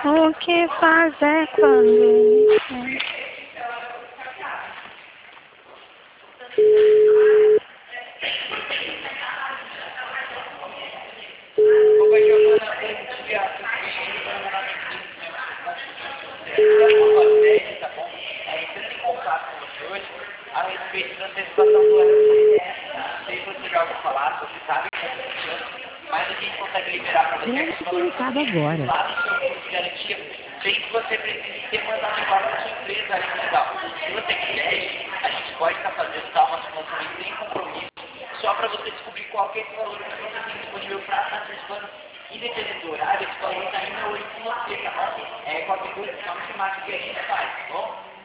O que fazer quando ele quer? Tá bom? Entrando em contato com você hoje a respeito da antecipação do FGTS. Não sei se você já ouviu falar, se você sabe como funciona, mas a gente consegue liberar para você aquele valor Agora. lá no seu fundo de garantia, sem que você precise ter mandado embora da sua empresa ali no legal. Se você quiser, a gente pode estar fazendo uma situação sem compromisso, só para você descobrir qual que é esse valor que você tem disponível para estar antecipando. Independente do horário, esse valor está indo hoje com você, tá bom? Qualquer coisa, só me chamar que a gente faz, tá bom?